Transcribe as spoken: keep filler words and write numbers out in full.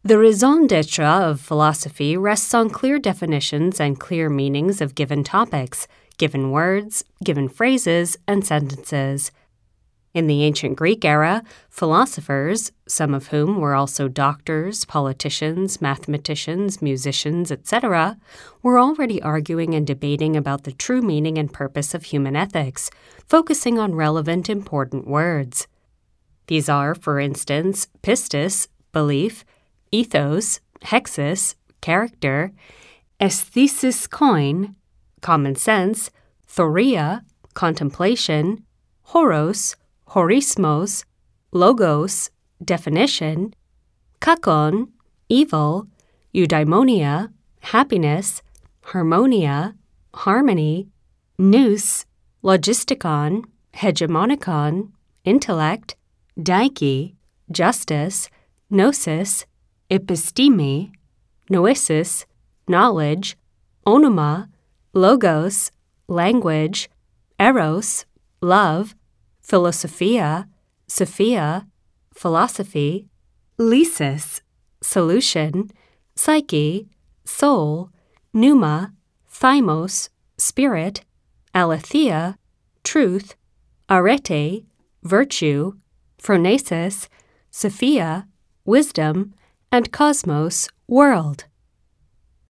The raison d'etre of philosophy rests on clear definitions and clear meanings of given topics, given words, given phrases, and sentences. In the ancient Greek era, philosophers, some of whom were also doctors, politicians, mathematicians, musicians, et cetera, were already arguing and debating about the true meaning and purpose of human ethics, focusing on relevant, important words. These are, for instance, pistis, belief, ethos, hexis, character, aesthesis koin, common sense, thoria, contemplation, horos, horismos, logos, definition, kakon, evil, eudaimonia, happiness, harmonia, harmony, nous, logistikon, hegemonikon, intellect, dike, justice, gnosis, episteme, noesis, knowledge, onoma, logos, language, eros, love, philosophia, sophia, philosophy, lysis, solution, psyche, soul, pneuma, thymos, spirit, aletheia, truth, arete, virtue, phronesis, sophia, wisdom, and cosmos, world.